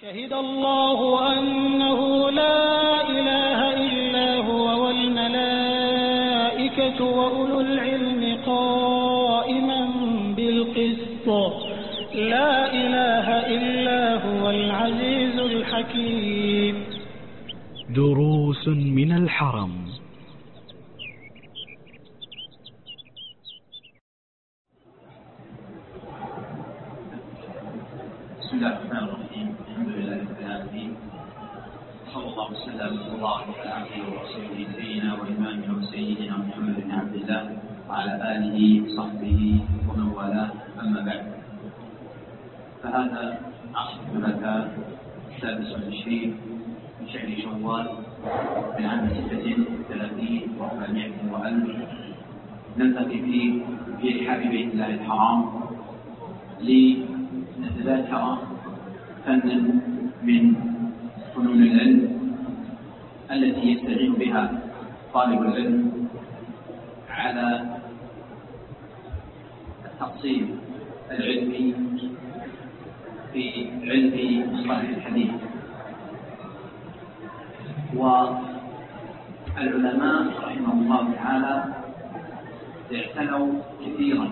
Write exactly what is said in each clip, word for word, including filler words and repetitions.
شهد الله أنه لا إله إلا هو والملائكة وأولو العلم قائما بالقسط لا إله إلا هو العزيز الحكيم. دروس من الحرم. بسم الله الرحمن الرحيم. الحمد لله رب العالمين، صلى الله وسلم وبارك على عبده ورسوله نبينا وإمامنا وسيدنا محمد بن عبد الله وعلى آله وصحبه ومن والاه، أما بعد، فهذا عصر الثلاثاء السادس والعشرين من شهر شوال من عام ستة وثلاثين وأربعمائة وألف، نلتقي فيه في رحاب بيت الله الحرام لنتذاكر فنا من فنون العلم التي يستعين بها طالب العلم على التقصير العلمي في علم مصطلح الحديث. والعلماء رحمهم الله تعالى اعتنوا كثيرا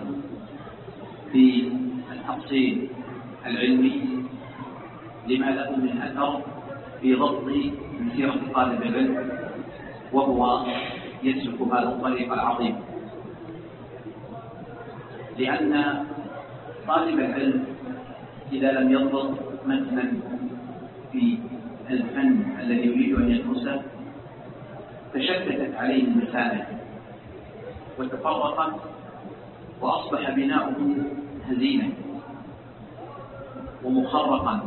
بالتقصير العلمي لما له من اثر في ضبط مسيره طالب العلم وهو يسلك هذا الطريق العظيم، لان طالب العلم اذا لم يضبط متنا في الفن الذي يريد ان يدرسه تشتتت عليه المسائل وتفرقت واصبح بناؤه هزيلا ومخرقا،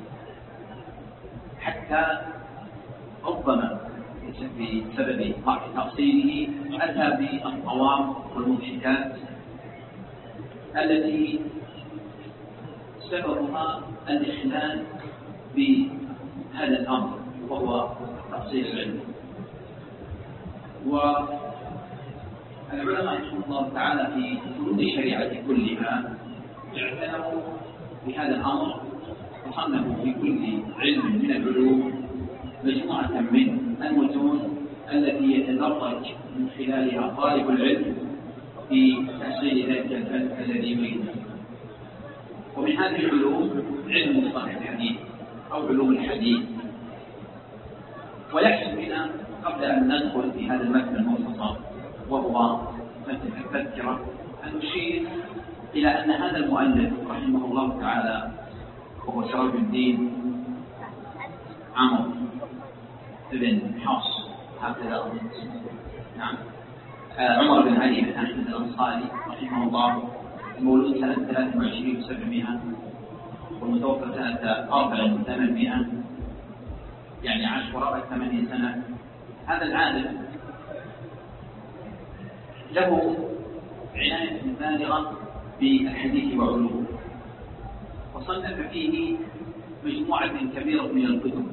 حتى ربما بسبب ضعف تقصيره اتى بالطوام والمضحكات التي سببها الاخلال بهذا الامر وهو التقصير العلمي. والعلماء رحمه الله تعالى في فنون الشريعه كلها اعتنوا بهذا الامر وصنفوا في كل علم من العلوم مجموعه من المتون التي يتدرج من خلالها طالب العلم في تحصيل ذلك الفن الذي يريده. ومن هذه العلوم علم مصطلح الحديث او علوم الحديث. ويحسن بنا قبل ان ندخل في هذا المتن المختصر وهو متن التذكره ان نشير الى ان هذا المؤلف رحمه الله تعالى وهو سراج الدين عمرو بن حفص، هكذا أظن، نعم، عمر بن علي بن أحمد الأنصاري رحمه الله، المولود سنة ثلاثة وعشرين وسبعمائة والمتوفى سنة أربع وثمانمائة، يعني عاش قرابة ثمانين سنة. هذا العالم له عناية بالغة بالحديث وعلومه، وصنف فيه مجموعة كبيرة من الكتب.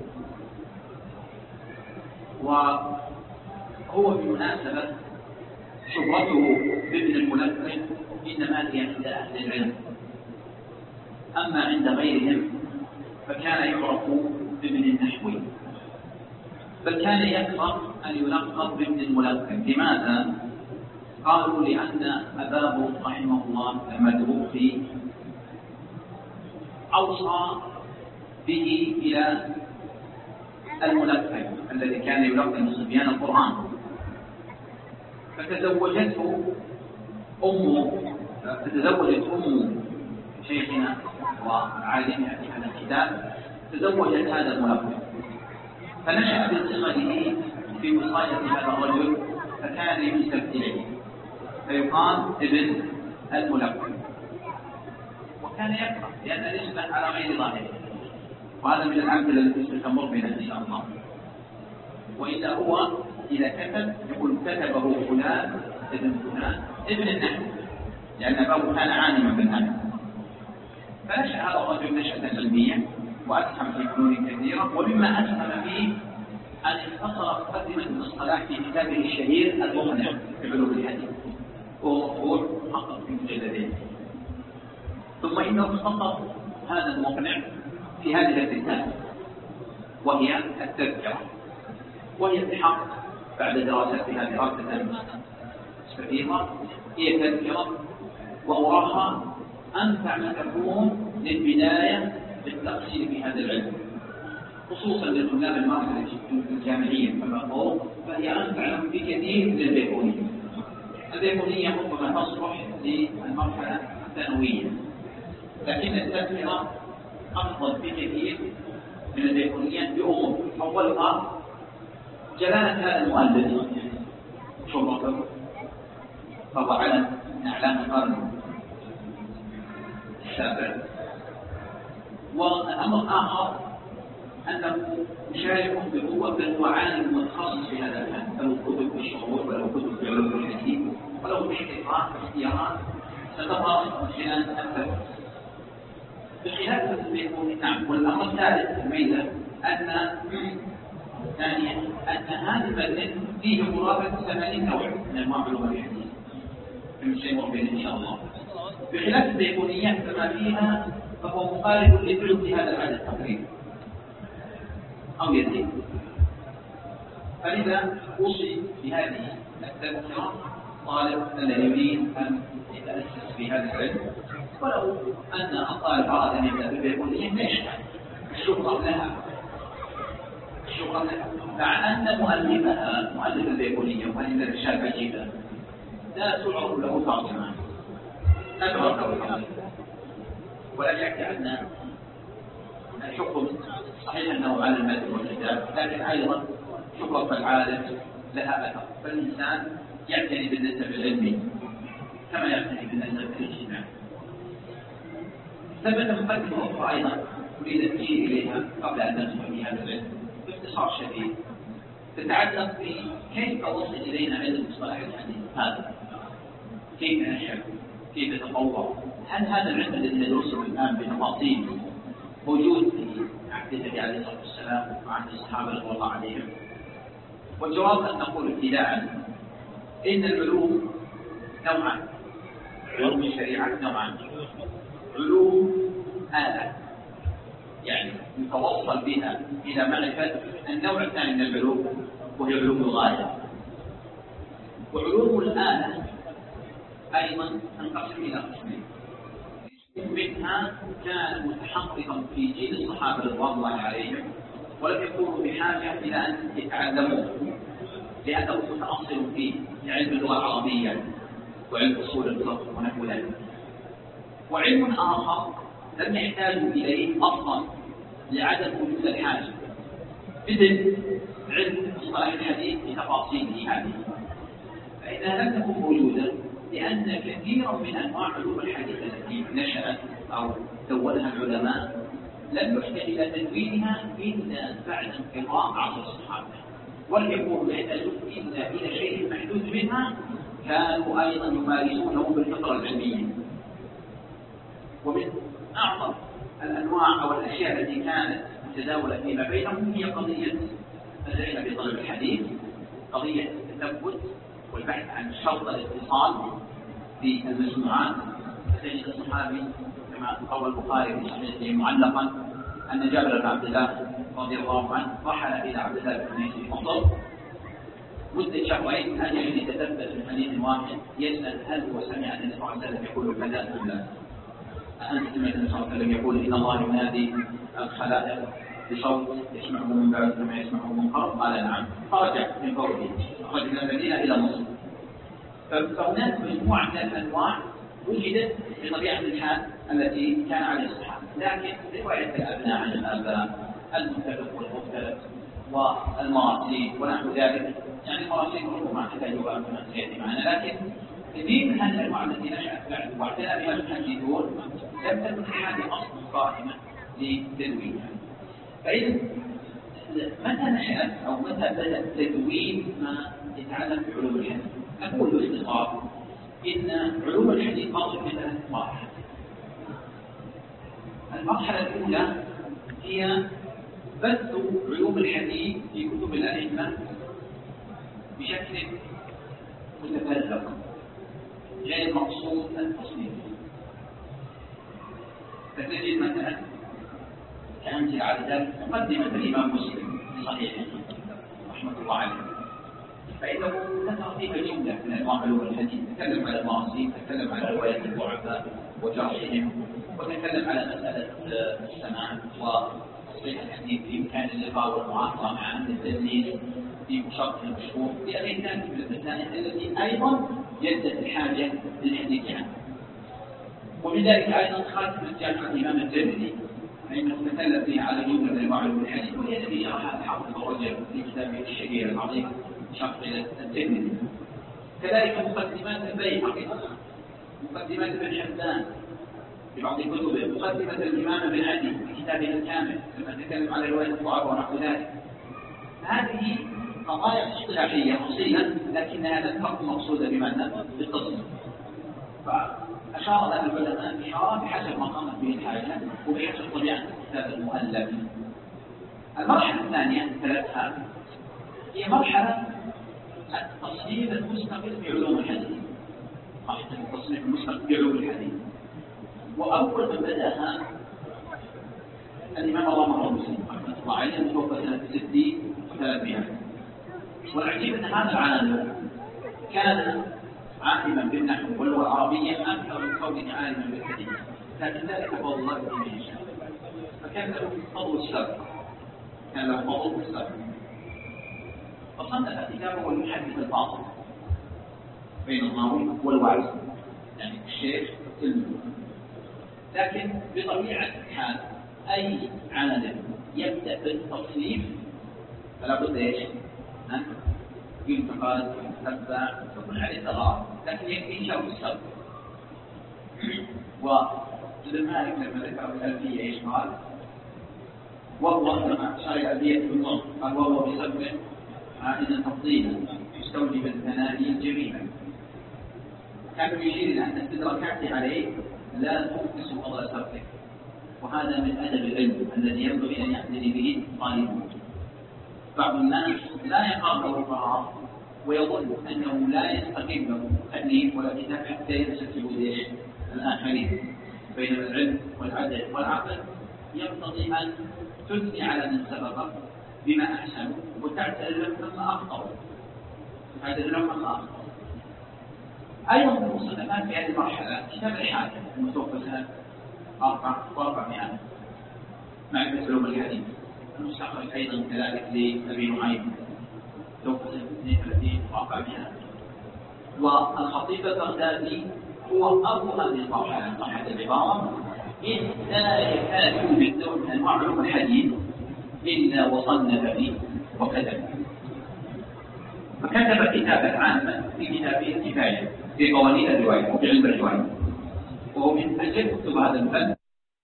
وهو بالمناسبة شهرته بابن الملقن إنما هي عند أهل العلم، أما عند غيرهم فكان يعرف بابن النحوي، بل كان يكره أن يلقب بابن الملقن. لماذا؟ قالوا لأن أباه رحمه الله لما توفي أوصى به إلى الملقن الذي كان يلقن صبيان القرآن، فتزوجته أم فتزوجت أم شيخنا وعالمنا في هذا الكتاب، تزوجت هذا الملقن، فنشأ بصغره في وصاية هذا الرجل، فكان ينسب إليه فيقال ابن الملقن. وكان يكره لأن النسبة على غير ظاهره، وهذا من الأمثلة التي ستمر بنا إن شاء الله. وإذا هو إذا كتب يقول كتبه فلان ابن فلان ابن النحو، لأن أبوه كان عالما بالنحو. فنشأ هذا الرجل نشأة علمية وأسهم في فنون كثيرة، ومما أسهم فيه أن اختصر مقدمة ابن الصلاح في كتابه الشهير المقنع في علوم الحديث، وهو مطبوع محقق في مجلدين. ثم إنه اختصر هذا المقنع في هذه الرسالة، وهي التذكرة، وهي بحق بعد دراستها دراسة كثيرة هي تذكرة، وأراها أنفع ما تكون للبداية بالتأصيل في هذا العلم، خصوصا لطلاب المرحلة الجامعية كما قلت، فهي أنفع لهم بكثير من البيكونية. البيكونية ربما تصلح للمرحلة الثانوية، لكن التذكرة أفضل بكثير من البيكونية بأمور. أولها جلالة هذا المؤلف شرطه، فهو علم من أعلام القرن السابع. والأمر آخر أنه يشارك بقوة بل هو عالم متخصص في هذا الفن، له كتب في الشعور وله كتب في علوم الحديث وله احتقاق واختيارات ستظهر من خلال التدرس بخلاف البيكوني. نعم. والأمر الثالث الميزة أن ثانيا أن هذا المتن فيه قرابة ثمانين نوع من أنواع علوم الحديث من شيء مقبل إن شاء الله، بخلاف البيكونية فما فيها فهو مقارب لثلث هذا العدد تقريبا أو يزيد. فلذا أوصي بهذه التذكرة طالب الذي يريد أن يتأسس في هذا العلم، ولو أن الطالب أراد أن يبدأ بالبيكونية ليش الشكر لها الشكر لها مع أن مؤلفها مؤلف البيكونية ومؤلف الرشاد عجيبة لا تعرف له ترجمة، لا تعرف له ولا يحكي عنا الحكم صحيح أنه على المتن والكتاب، لكن أيضا شكرة العالم لها أثر، فالإنسان يعتني بالنسب العلمي كما يعتني بالنسب الاجتماعي. ثبت مقدمة أخرى أيضا أريد التشير إليها قبل أن ندخل في هذا العلم باختصار شديد، تتعلق بكيف وصل إلينا علم مصطلح الحديث هذا، كيف نشأ، كيف تطور، هل هذا العلم الذي ندرسه الآن بتفاصيل موجود في عهد النبي عليه الصلاة والسلام وعهد الصحابة رضي الله عليهم؟ والجواب أن نقول ابتداء إن العلوم نوعان، علوم الشريعة نوعان، علوم آلة يعني يتوصل بها إلى معرفة النوع الثاني من العلوم وهي علوم الغاية، وعلوم الآلة أيضا تنقسم إلى قسمين، منها كان متحققا في جيل الصحابة رضوان الله عليهم ولم يكونوا بحاجة إلى أن يتعلموه لأنه متأصل فيه علم اللغة العربية وعلم أصول الفقه ونحو ذلك، وعلم آخر لم يحتاجوا إليه أصلا لعدم وجود الحاجة، مثل علم مصطلح الحديث بتفاصيله هذه، فإنها لم تكن موجودة لأن كثيرا من أنواع علوم الحديث التي نشأت أو دونها العلماء لم يحتاج إلى تدوينها إلا بعد انقضاء عصر الصحابة، ولم يكونوا يحتاجون إلا إلى شيء محدود منها كانوا أيضا يمارسونه بالفطرة العلمية. ومن أعظم الأنواع أو الأشياء التي كانت متداولة فيما بينهم هي قضية العلم بطلب الحديث، قضية التثبت والبحث عن شرط الاتصال في المسموعات. فتجد الصحابي كما روى البخاري في صحيحه معلقا أن جابر بن عبد الله رضي الله عنه رحل إلى عبد الله بن قيس في مصر مدة شهرين أن يتثبت من حديث واحد يسأل هل هو سمع النبي صلى الله عليه وسلم يقول كذا أم لا؟ أنت سمعت النبي صلى الله عليه وسلم يقول إن الله ينادي الخلائق بصوت يسمعه من بعد كما يسمعه من قرب؟ قال نعم. فرجع من قوله خرج من المدينة إلى مصر. فهناك مجموعة من الأنواع وجدت بطبيعة الحال التي كان عليها الصحابة، لكن رواية الأبناء عن الآباء، المختلف والمختلف والمراسيل ونحو ذلك، يعني المراسيل ربما تحتاجها كما سيأتي معنا، لكن كثير من هذه الأنواع التي نشأت بعد واعتنى بها المحدثون لم تكن هذه أصل قائمة لتدوينها. فإذا متى نشأت أو متى بدأ تدوين ما يتعلق بعلوم الحديث؟ أقول باختصار إن علوم الحديث مرت بثلاث مراحل. المرحلة الأولى هي بث علوم الحديث في كتب الأئمة بشكل متفرق غير مقصود التصنيف. فتجد مثلا كأمثلة على ذلك مقدمة الإمام مسلم لصحيحه رحمة الله عليه، فإنه ذكر فيها جملة من أنواع علوم الحديث، تكلم على المعاصي، تكلم على رواية الضعفاء وجرحهم، وتكلم على مسألة السماع وتصحيح الحديث بإمكان اللقاء والمعاصرة مع أن التدليس في شرط المشهور لأغير ذلك من المسائل التي أيضا جدت الحاجة للحديث عنها. ومن ذلك أيضا خالف جامعة الإمام الترمذي فإنه تكلم فيها على جملة من أنواع علوم الحديث، وهي التي شرحها الحافظ الرجل في كتابه الشهير العظيم شرح الترمذي. كذلك مقدمات البيهقي، مقدمات ابن حبان في بعض كتبه، مقدمة الإمام ابن عدي في كتابه الكامل لما تكلم على رواية الضعف ونحو ذلك. هذه قضايا اصطلاحية أصيلة لكنها لم تكن مقصودة بمعنى بالتصنيف، فأشار لها العلماء إشارة بحسب ما قامت به الحاجة وبحسب طبيعة الكتاب المؤلف. المرحلة الثانية ثلاثها هي مرحلة التصنيف المستقل بعلوم الحديث، مرحلة التصنيف المستقل بعلوم الحديث. وأول من بدأها الإمام الله مسلم رحمه الله عليه المتوفى سنة ستين وثلاثمائة. والعجيب أن هذا العالم كان عالما بالنحو واللغة العربية أكثر من كونه عالما بالحديث، لكن ذلك فضل الله به يشاء، فكان له فضل السبق، كان له فضل السبق، فصنف كتابه المحدث الفاضل بين الراوي والواعظ، يعني الشيخ والتلميذ. لكن بطبيعة الحال أي عالم يبدأ بالتصنيف فلا بد ايش؟ أن ينتقد ويتبع ويكون عليه ثغرات، لكن يكفي شرط السبب. وابن مالك لما ذكر الألفية ايش قال؟ وهو لما شرع الألفية في النص قال وهو بسبب عائدا تفضيلا مستوجبا ثنائي جميلا. كان يشير إلى أن استدراكاته عليه لا تنقص فضل سبقه، وهذا من أدب العلم الذي ينبغي أن يعتني به طالبه. بعض الناس لا يقام له القرار ويظن أنه لا يستقيم له تأليف ولا كتاب حتى ينسب ليش الآخرين، بينما العلم والعدل والعقل يقتضي أن تثني على من سبقه بما أحسن وتعتذر له مما أخطأ، تعتذر له مما أخطأ. أيضا من المصنفات في هذه المرحلة كتاب الحاكم المتوفى سنة أربعة وأربعمائة معرفة علوم الحديث، المستخرج أيضا كذلك لأبي نعيم توفى سنة اثنين وثلاثين وأربعمائة. والخطيب البغدادي هو أبو هذه المرحلة، مرحلة العبارة إذ لا يكاد يوجد نوع من أنواع علوم الحديث إلا وصنف فيه وكتب، فكتب كتابا عاما في كتابه الكفاية في قوانين الرواية وفي علم الرواية، وهو من أجل كتب هذا الفن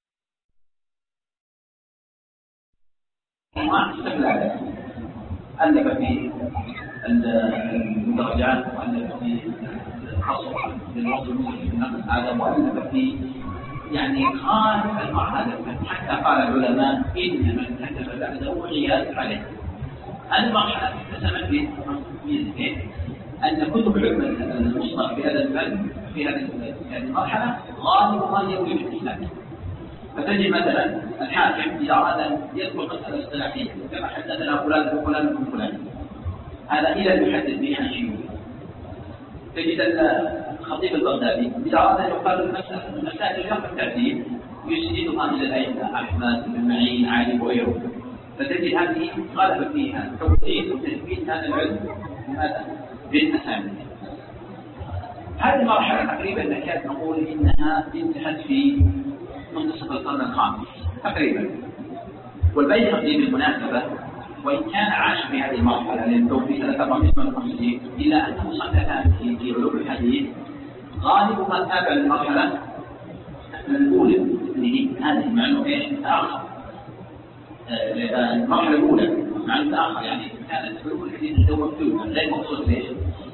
ما استقل عليه. ألف في المدرجات وألف في الحصر للوصف المسلم هذا، وألف في يعني خالف المع هذا الفن، حتى قال العلماء إن من كتب بعده عياذ عليه. المرحلة تسمت بميزتين، أن كتب العلم المصنف في هذا الفن في هذه المرحلة غالبها يروي بالإسلام، فتجد مثلا الحاكم إذا أراد أن يذكر مسألة اصطلاحية كما حدثنا فلان وفلان وفلان، هذا إلى المحدث به عن شيوخه. تجد الخطيب البغدادي إذا أراد أن يقرر مسألة من مسائل الجرح والتعديل يسندها إلى الأئمة أحمد بن معين علي وغيره، فتجد هذه غالبا فيها توثيق وتثبيت هذا العلم هذا بالأسانيد. هذه المرحلة تقريبا نكاد نقول إنها انتهت في منتصف القرن الخامس تقريبا. والبيهقي بالمناسبة وإن كان عاش في هذه المرحلة لأنه توفي سنة أربعمائة وخمسين، إلا أنه صنفاته في علوم الحديث غالبها تابع للمرحلة الأولى اللي هي هذه معنى إيش آخر. المرحلة الأولى معنى آخر، يعني كانت علوم الحديث تدور فيها لا المقصود ليش.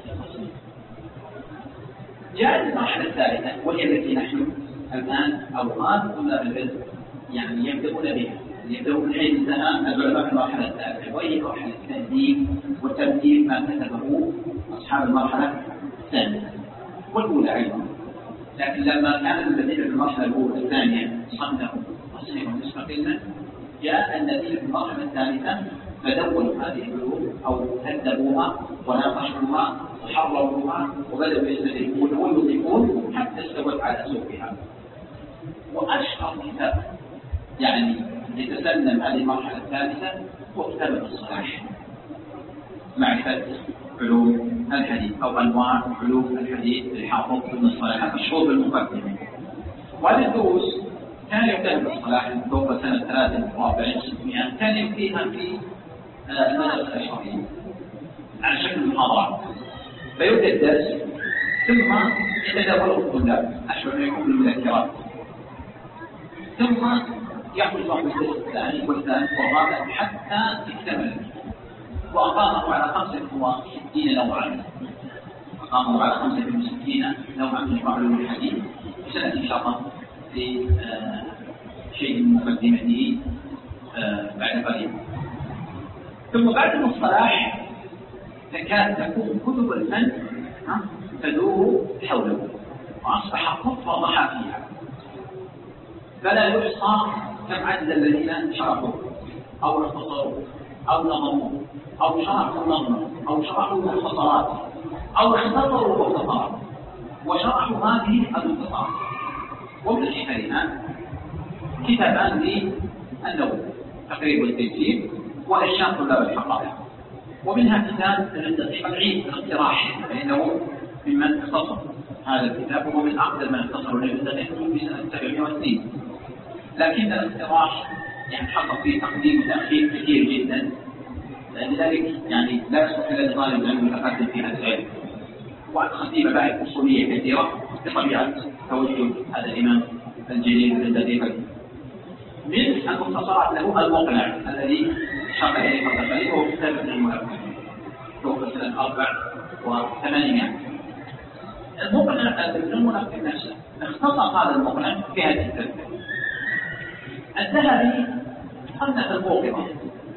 جاءت المرحلة الثالثة وهي التي نحن الآن أوقات طلاب العلم يعني يبدأون بها، يبدأون حين انتهى العلماء في المرحلة الثالثة، وهي مرحلة التهذيب وترتيب ما كتبه أصحاب المرحلة الثانية والأولى أيضا. لكن لما كان الذين في المرحلة الأولى الثانية صنفوا تصنيفا مستقلا جاء الذين في المرحلة الثالثة فدونوا هذه العلوم أو هذبوها وناقشوها وحرروها وبدأوا يستدركون ويضيفون حتى استوت على سوقها. وأشهر كتاب يعني يتسلم هذه المرحلة الثالثة هو كتاب الصلاح، معرفة علوم الحديث أو أنواع علوم الحديث للحافظ ابن الصلاح مشهور بالمقدمة. وهذه الدروس كان يبدأ بالصلاح توفى سنة ثلاثة وأربعين وستمائة، كان يبديها في المدرسة الأشرفية على شكل محاضرات، فيبدأ الدرس ثم يتداول الطلاب أشبه ما يكون بالمذكرات، ثم يأخذ بعض الدرس الثاني والثالث والرابع حتى يكتمل. وأقامه على خمسة وستين نوعا أقامه على خمسة وستين نوعا من علوم الحديث. وسنأتي إن شاء الله في آه شيء من مقدمته آه بعد قليل. ثم بعد المصطلح تكاد تكون كتب الفن تدور حوله وأصبح خطوة ضحاكيها، فلا يحصى كم عدد الذين شرحوا أو اختصروا أو نظموا أو شرحوا نظما أو شرحوا مختصرات أو اختصروا مختصرات وشرحوا هذه المختصرات. ومن أشهرها كتابان للنووي تقريب التيسير وإرشاد طلاب الحقائق، ومنها كتاب الدقيق العيد الاقتراح، فإنه ممن اختصر هذا الكتاب وهو من أقدم من اختصروا الدقيق في سنة سبعمائة واثنين، لكن الاقتراح يعني حصل فيه تقديم وتأخير كثير جدا، لذلك يعني لا يستطيع الطالب أن يتقدم في هذا العلم. وخطيب مباحث أصولية كثيرة بطبيعة توجه هذا الإمام الجليل الدقيق. من المختصرات له المقنع الذي شرح إليه قبل قليل وهو كتاب ابن الملقن توفى سنة أربع وثمانمائة. المقنع ابن الملقن نفسه اختصر هذا المقنع في هذه التربية. الذهبي صنف الموقظة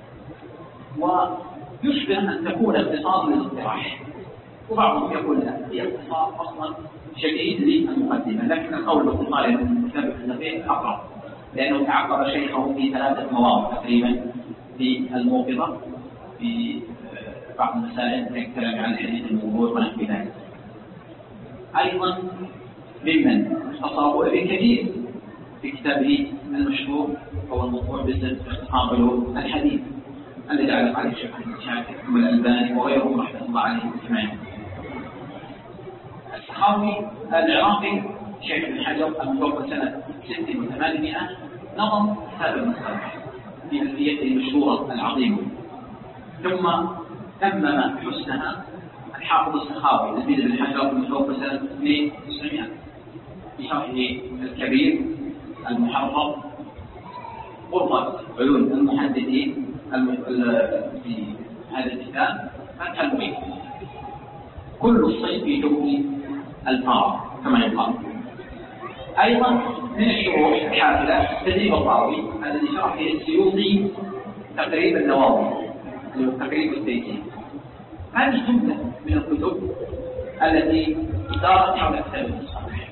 ويشبه أن تكون اختصار للاقتراح، وبعضهم يقول لا هي اختصار أصلا شديد للمقدمة، لكن القول باختصار الكتاب النبي أقرب لأنه تعقب شيخه في ثلاثة مواضع تقريبا في الموقظة في بعض المسائل كالكلام عن الحديث الموضوع ونحو ذلك. أيضا ممن اختصره ابن كثير في كتابه المشهور هو الموضوع باسم اختصار علوم الحديث الذي علق عليه الشيخ الشافعي والألباني وغيرهم رحمة الله عليهم أجمعين. السخاوي العراقي شيخ ابن حجر المتوفى سنة ست وثمانمائة نظم كتاب المصطلح في ألفيته المشهورة العظيمة، ثم تمم حسنها الحافظ السخاوي تلميذ ابن حجر المتوفى سنة اثنين وتسعمائة في شرحه الكبير المحرر غرفة علوم المحدثين في هذا الكتاب فتح المحيط كل الصيف في جو الفار كما يقال. أيضا من الشروح الحافلة تدريب الراوي الذي شرح فيه السيوطي تقريب النواوي تقريب التيسير. هذه جملة من الكتب التي دارت حول كتاب المصطلح.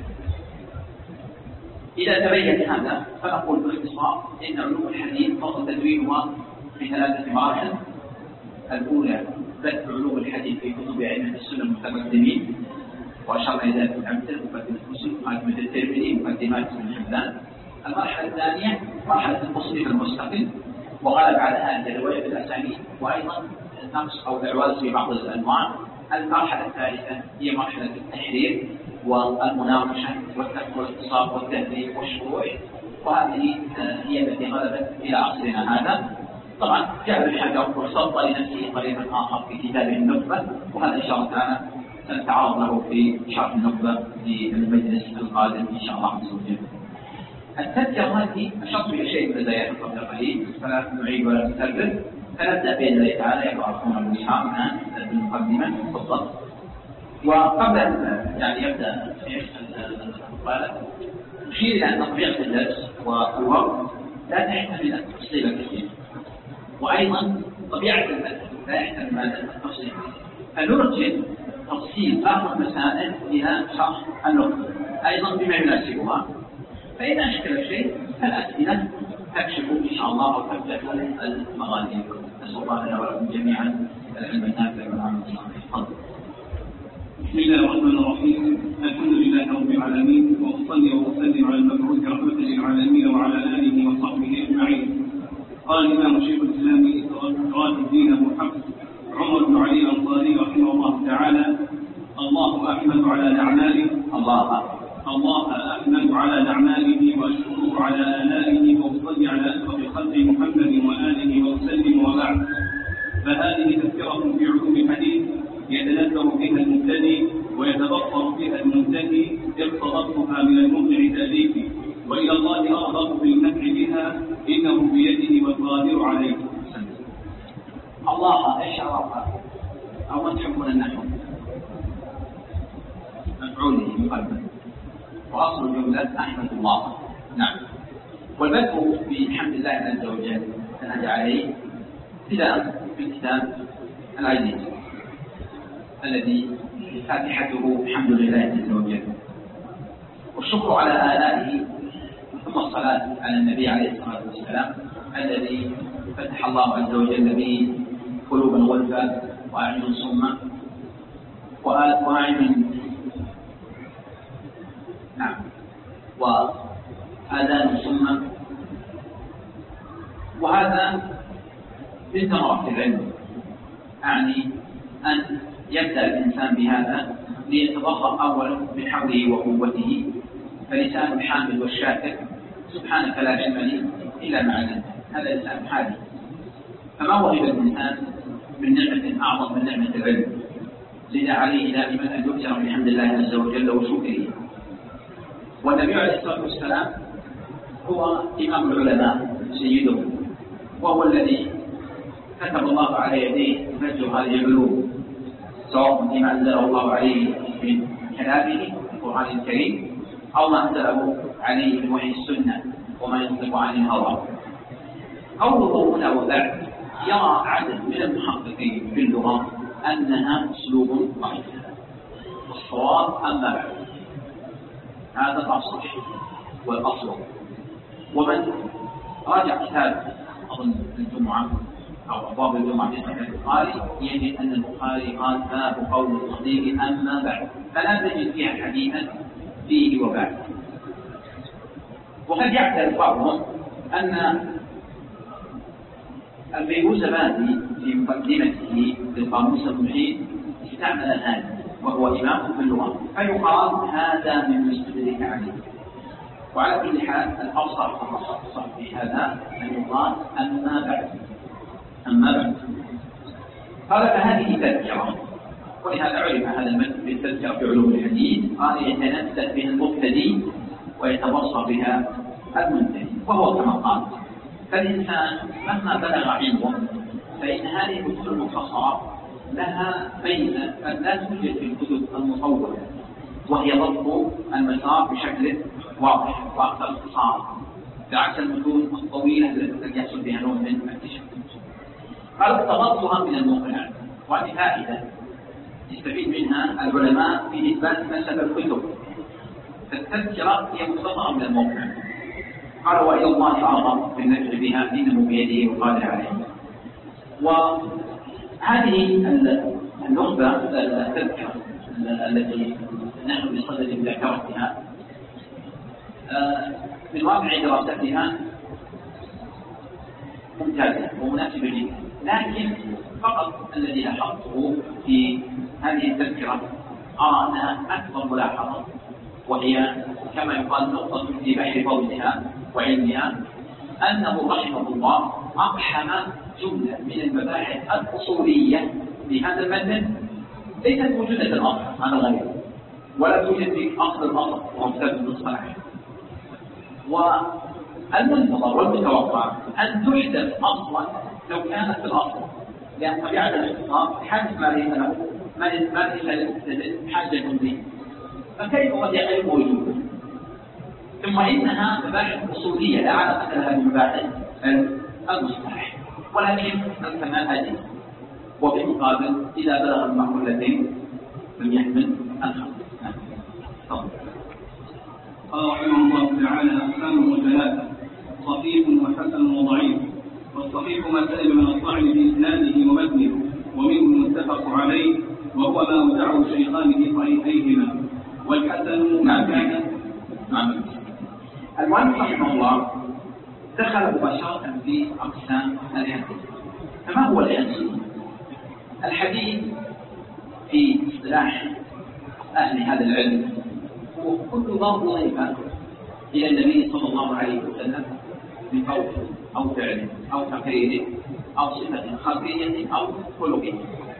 إذا تبين هذا فنقول باختصار إن علوم الحديث فصل تدوينها في ثلاثة مراحل. الأولى بث علوم الحديث في كتب أئمة السنة المتقدمين، وأشرنا إلى ذلك الأمثلة مقدمة مسلم مقدمة الترمذي مقدمات ابن حبان. المرحلة الثانية مرحلة التصنيف المستقل وغلب على هذه الرواية بالأسانيد وأيضا نقص أو إعواز في بعض الأنواع. المرحلة الثالثة هي مرحلة التحرير والمناقشة والاختصار والتهذيب والشروح، وهذه هي التي غلبت إلى عصرنا هذا. طبعا جاء ابن حجر وصد لنفسه طريقا آخر في كتابه النخبة، وهذا إن شاء الله تعالى سنتعرض له في شرح النخبة في المجلس القادم إن شاء الله عز وجل. التذكرة هذه أشرت إلى شيء من بدايات قبل قليل فلا نعيد ولا نكرر، فنبدأ بإذن الله تعالى يقرأ أخونا أبو إسحاق الآن بالمقدمة تفضل. وقبل يعني يبدأ الشيخ المقالة نشير إلى أن طبيعة الدرس والوقت لا تحتمل التفصيل الكثير، وأيضا طبيعة البحث لا يحتمل هذا التفصيل، فنرجع تفصيل بعض المسائل إلى شرح النقطة أيضا بما يناسبها. فإذا أشكل الشيء فالأسئلة تكشف إن شاء الله أو تفتح المغاليق. نسأل الله لنا ولكم جميعا العلم النافع والعمل الصالح. بسم الله الرحمن الرحيم. الحمد لله رب العالمين، وأصلي وأسلم على المبعوث رحمة للعالمين وعلى آله وصحبه أجمعين. قال الإمام شيخ الإسلام تراث الدين أبو حفص عمر بن علي الأنصاري رحمه الله تعالى: الله أحمد على نعمائه الله الله أحمد على نعمائه وأشكره على آلائه وأصلي على أشرف خلق محمد وآله وسلم. وبعد، فهذه تذكرة في علوم الحديث يتنزه فيها المبتدئ ويتبصر فيها المنتهي، اقتضتها من المبدع تأليفه، وإلى الله أرغب بالنفع بها، إنه بيده والقادر عليه. الله ايش عرفها او ما تحبون النحو؟ مفعوله مقدم، واصل الجمله احمد الله. نعم. والبدء بحمد الله عز وجل نهج عليه ابتداء بالكتاب العزيز الذي فاتحته الحمد لله عز وجل، والشكر على آلائه، ثم الصلاة على النبي عليه الصلاة والسلام الذي فتح الله عز وجل به قلوبا غلفا وأعين صما وأعين نعم وآذان صما. وهذا من ثمرات العلم، أعني أن يبدأ الإنسان بهذا ليتضخم أولا بحوله وقوته، فلسان الحامد والشاكر سبحانك لا علم لي إلا ما علمتني، هذا لسان حالي. فما وهب الإنسان من نعمة أعظم من نعمة العلم، لذا عليه دائما أن يؤثر بحمد الله عز وجل وشكره. والنبي عليه الصلاة والسلام هو إمام العلماء سيدهم، وهو الذي كتب الله على يديه نجل هذه العلوم، سواء فيما أنزله الله عليه من كلامه في القرآن الكريم أو ما أنزله عليه من وحي السنة وما ينطق عن الهوى. قوله هنا وبعد يرى عدد من المحققين في اللغة أنها أسلوب ضعيف، والصواب أما بعد هذا الأصح والأصل. ومن راجع كتاب أظن الجمعة أو أبواب الجمعة في صحيح البخاري يجد أن البخاري قال باب قول الصديق أما بعد، فلا تجد فيها حديثا فيه وبعد. وقد يعترف بعضهم أن البيروزبادي في مقدمته للقاموس المحيط استعمل هذا، وهو إمام في اللغة، فيقال هذا من يستدرك عليه. وعلى كل حال الأصح والأصح في هذا أن يقال أما بعد أما بعد. قال فهذه تذكرة، ولهذا عرف هذا المتن بالتذكرة في علوم الحديث. قال يتنزل بها المبتدئ ويتبصر بها المنتهي، وهو كما قال. فالإنسان مهما بلغ علمه فإن هذه الكتب المختصرة لها ميزة لا توجد في الكتب المطولة، وهي ضبط المسار بشكل واضح وأكثر اختصارا، بعكس المتون الطويلة التي يحصل بها نوع من التشتت. قال اقتبضتها من المقنع، وهذه فائدة يستفيد منها العلماء في إثبات نسب الكتب. فالتذكرة هي مقتطعة من المقنع. قال وإلى الله أعظم بالنفع بها، إنه بيده وقادر عليه. وهذه النخبة التذكرة التي نحن بصدد ذكرتها من واقع دراستها ممتازة ومناسبة جدا، لكن فقط الذي لاحظته في هذه التذكرة أرى أنها أكبر ملاحظة، وهي كما يقال نقطة في بحر فضلها وعلمها، أنه رحمه الله أقحم جملة من المباحث الأصولية في هذا المتن ليست موجودة في الأصل هذا غير، ولا توجد في أصل الأصل وهو كتاب المصطلح. والمنتظر والمتوقع أن تحدث أصلا لو كانت في الأصل، لأن طبيعة الاختصار حدث ما ليس له ما ليس للمبتدئ حاجة به، فكيف قد يقل وجوده؟ ثم إنها مباحث أصولية لا علاقة لها بمباحث المصطلح، ولكن الكمال أجل. وبالمقابل إذا بلغ المعقولتين لم يحمل الخمس. قال رحمه الله تعالى: أقسامه ثلاثة: صحيح وحسن وضعيف. والصحيح ما سلم من الطعن في إسناده ومتنه ومنه المتفق عليه وهو ما أودعه الشيخان في صحيحيهما. والحسن ما كان نعم. المؤلف رحمه الله دخل مباشرة في أقسام الحديث. فما هو الحديث؟ الحديث في اصطلاح أهل هذا العلم هو كل ما أضيف إلى النبي صلى الله عليه وسلم من قول أو فعل أو تقرير أو صفة خلقية أو خلقية.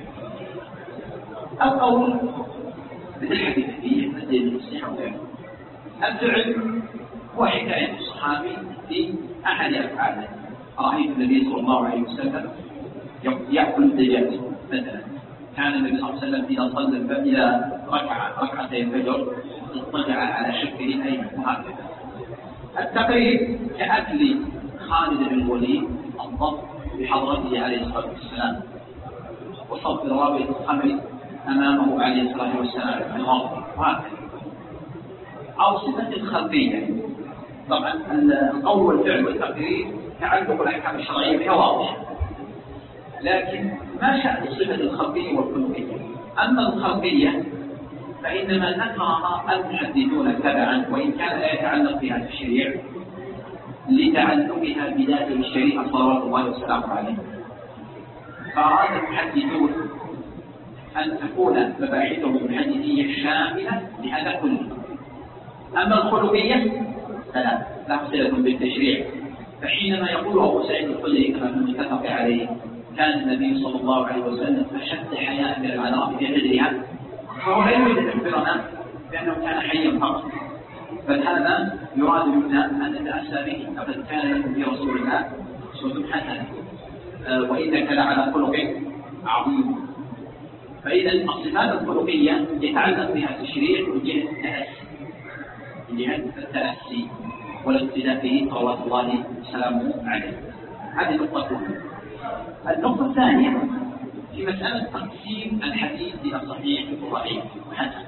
القول مثل الحديث فيه مثل الصحة والفعل. الفعل هو حكاية الصحابي في أحد أفعاله. رأيت النبي صلى الله عليه وسلم يأكل الدجاج مثلا. كان النبي صلى الله عليه وسلم إذا صلى إذا ركع ركعتي الفجر اضطجع على شكه أيمن وهكذا. التقرير كأكل خالد بن الوليد الضب بحضرته عليه الصلاة والسلام وصف روابط الخمر أمامه عليه الصلاة والسلام في الغرب وهكذا. أو صفة خلقية. طبعا القول والفعل والتقرير تعلق الأحكام الشرعية بها واضح، لكن ما شأن الصفة الخلقية والخلقية؟ أما الخلقية فإنما ذكرها المحدثون تبعا وإن كان لا يتعلق بها التشريع لتعلقها بذات الشريعة صلوات الله وسلامه عليه. فأراد المحدثون أن تكون مباحثهم المحدثية شاملة لهذا كله. أما الخلقية فلا لا صلة بالتشريع. فحينما يقول أبو سعيد الخدري كما في المتفق عليه كان النبي صلى الله عليه وسلم أشد حياء من العذراء في حجرها، فهو لا يريد أن يخبرنا بأنه كان حيا فقط، بل هذا يراد منا أن نتأسى به. لقد كان لكم في رسول الله أسوة حسنة وإنك لعلى خلق عظيم. فإذا الصفات الخلقية يتعلق بها التشريع من جهة التأسي من جهة التأسي والاقتداء به صلوات الله وسلامه عليه. هذه النقطة الأولى. النقطة الثانية في مسألة تقسيم الحديث إلى صحيح وضعيف وحسن.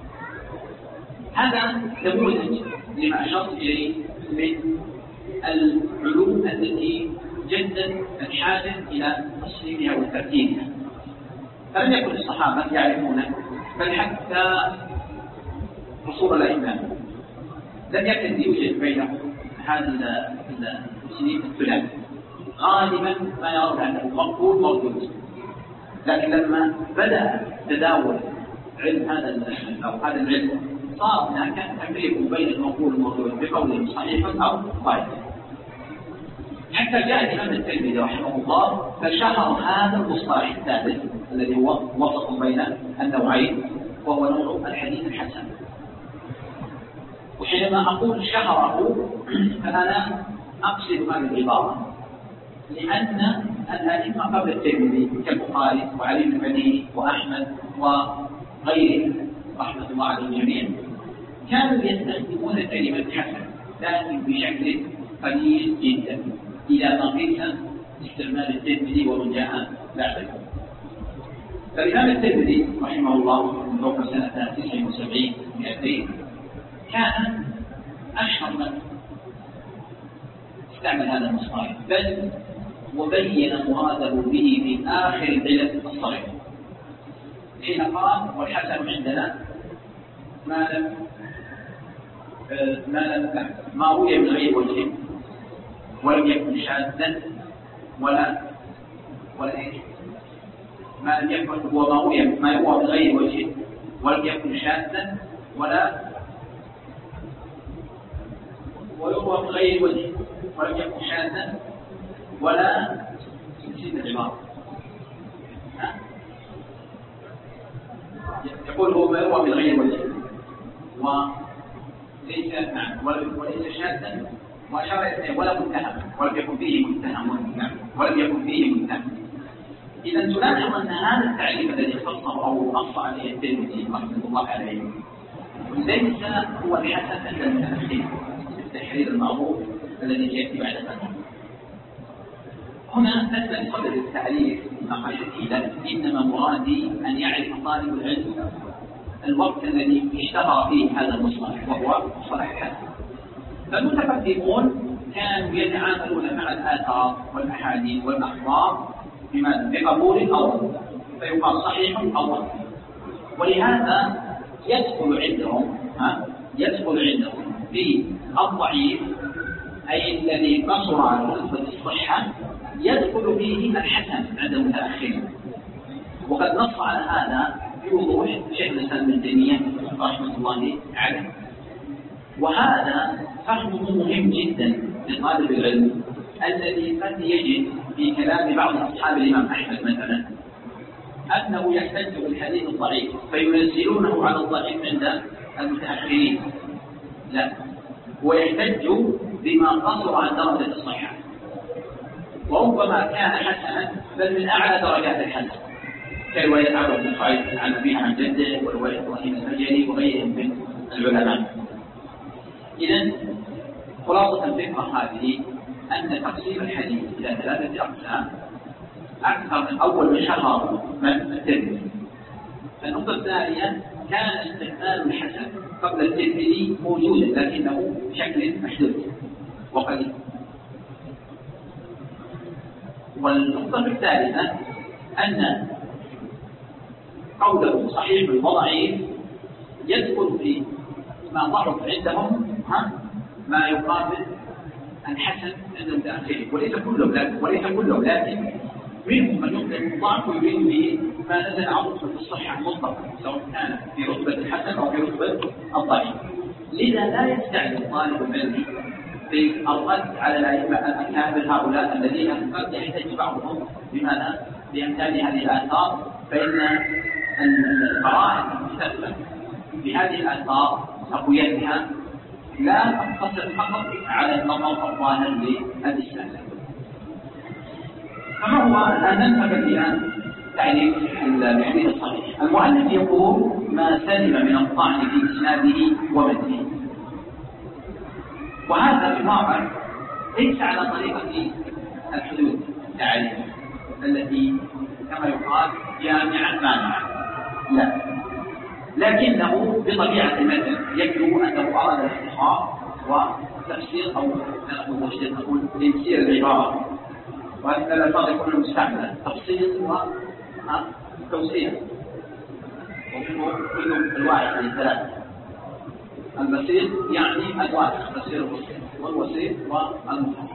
هذا نموذج لما أشرت إليه من العلوم التي جدت الحاجة إلى تصنيفها وترتيبها. فلم يكن الصحابة يعرفون بل حتى عصور الأئمة لم يكن يوجد بينهم هذا التصنيف الثلاثي. غالبا ما يرون أنه مقبول موجود، لكن لما بدأ تداول علم هذا أو هذا العلم صار هناك تفريق بين المقبول والموجود بقول صحيح أو ضعيف. حتى جاء الإمام الترمذي رحمه الله فشهر هذا المصطلح الثالث الذي هو وسط بين النوعين وهو نوع الحديث الحسن. وحينما أقول شهره فأنا أقصد هذه العبارة لأن الأئمة قبل الترمذي كالبخاري وعلي بن المديني وأحمد وغيرهم رحمة الله على الجميع كانوا يستخدمون كلمة حسن لكن بشكل قليل جدا إلى ما قيس استعمال الترمذي ومن جاء بعده. فالإمام الترمذي رحمه الله من فوق سنة تسعة وسبعين مئتين كان أشهر من استعمل هذا المصطلح، بل وبين مراده به في آخر العلل الصغيرة حين قال والحسن عندنا ما لم ما لم ما روي من غير وجه ولم يكن شاذا ولا ولا ايش ما لم يكن هو ما روي ما يروى من غير وجه ولم يكن شاذا ولا ويروى من غير وجه ولم يكن شاذا ولا نسيت العبارة. يقول هو ما يروى من غير وجه وليس نعم وليس شاذا وأشار إليه ولا متهم ولم يكن فيه متهم نعم ولم يكن فيه متهم. إذا تلاحظ أن هذا التعريف الذي خصه أو نص عليه الترمذي رحمه الله عليه ليس هو الحسن عند المتأخرين التحرير المعروف الذي يأتي بعد ذلك. هنا أثبت صدر التعريف نقاشتي لك إنما مرادي أن يعرف طالب العلم الوقت الذي اشتهر فيه هذا المصطلح وهو مصطلح الحسن. فالمتقدمون كانوا يتعاملون مع الآثار والأحاديث والأخبار بماذا؟ بقبول أو رد، فيقال صحيح أو رد. ولهذا يدخل عندهم ها يدخل عندهم في الضعيف أي الذي قصر على نسبة الصحة يدخل فيه الحسن عند المتأخرين. وقد نص على هذا بوضوح شيخ الإسلام ابن تيمية رحمة الله عليه. وهذا فهمه مهم جدا لطالب العلم الذي قد يجد في كلام بعض أصحاب الإمام أحمد مثلا أنه يحتج بالحديث الضعيف فينزلونه على الضعيف عند المتأخرين. لا، ويحتج بما قصر عن درجة الصحة، وربما كان حسنا بل من أعلى درجات الحسن، كرواية عبد بن سعيد عن أبيه عن جده، ورواية إبراهيم البجلي وغيرهم من العلماء. إذن خلاصة الفكرة هذه أن تقسيم الحديث إلى ثلاثة أقسام أكثر من أول من شهر من الترمذي. النقطة الثانية كان استعمال الحسن قبل الترمذي موجودا لكنه بشكل محدود وقليل. والنقطة الثالثة أن قوله صحيح وضعيف يدخل في ما ضعف عندهم ما يقابل الحسن عند المتأخرين، وليس كلهم لكن وليس كلهم لكن منهم من يطلق الضعف ويريد به ما نزل عن رتبة الصحة مطلقا سواء كان في رتبة الحسن أو في رتبة الضعيف. لذا لا يستعجل طالب العلم في الرد على الأئمة الأكابر هؤلاء الذين قد يحتج بعضهم بماذا؟ بأمثال هذه الآثار، فإن القرائن المستثبتة بهذه الآثار أقويتها لا تقتصر فقط على النظر الظاهر للإسلام. فما هو الآن ننتقل إلى تعريف الحديث الصحيح. المؤلف يقول ما سلم من الطعن في إسناده ومتنه، وهذا في الواقع ليس على طريقة الحدود التعريف التي كما يقال جامعا مانعا، لا، لكنه بطبيعة المتن يبدو أنه أراد الاختصار وتفسير أو نقول تفسير العبارة، وهذه الألفاظ يكون مستعملة تفصيل وتوسيع، ومنه كل الواحد من ثلاثة. البسيط يعني الواحد، البسيط والوسيط والمفصل.